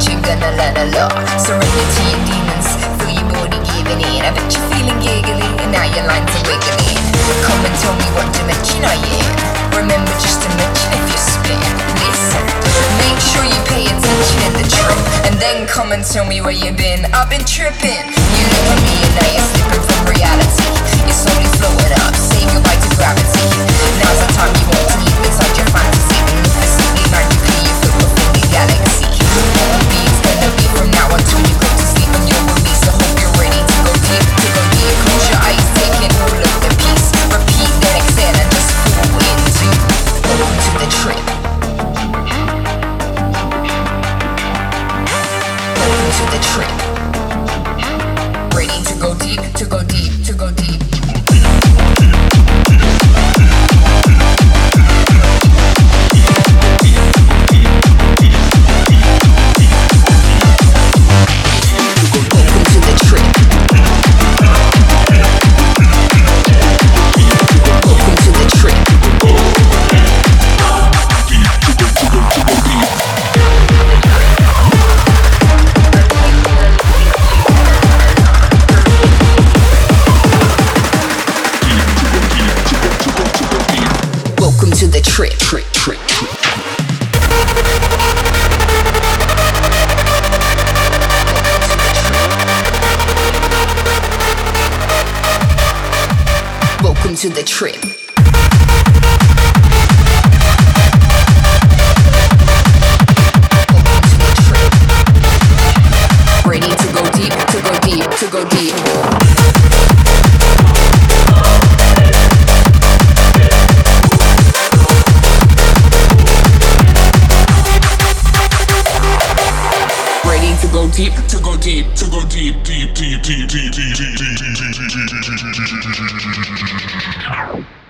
you're gonna learn a lot. Surrender to your demons, feel your body giving in. I bet you're feeling giggly, and now your lines are wiggling. Come and tell me what dimension are you in. Remember just to mention if you're split. Listen, make sure you pay attention in the trip, and then come and tell me where you've been. I've been tripping. You look at me and now you're slipping from reality. You're slowly floating up, say goodbye to gravity. Now's the time you want to leap inside your fantasy. Magnificently, magically, you fill the fully galaxy. All beats gonna be from now until you go to sleep and you'll release. I hope you're ready to go deep, to go deep. Close your eyes, take in all of the peace. Repeat, then exhale and just fall into. Welcome to the trip. Welcome to the trip. Ready to go deep, to go deep, to go deep. To the trip, trip, trip, trip. Welcome to the trip. Ready to go deep, to go deep, to go deep. To go deep, to go deep, to go deep, deep, deep, deep, deep, deep, deep, deep, deep, deep, deep, deep, deep, deep, deep, deep, deep, deep.